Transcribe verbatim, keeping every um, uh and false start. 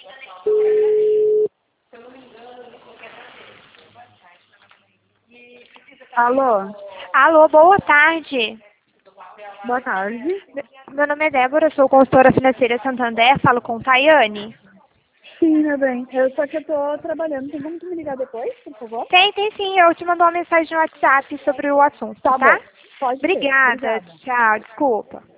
Alô? Alô, boa tarde. Boa tarde. Meu nome é Débora, sou consultora financeira Santander, falo com Tayane. Sim, meu bem. Eu só que eu tô trabalhando. Tem como tu me ligar depois, por favor? Tem, tem sim, eu te mandou uma mensagem no WhatsApp sobre o assunto, Tá tá? bom. Pode ser. Obrigada, Obrigada. tchau, desculpa.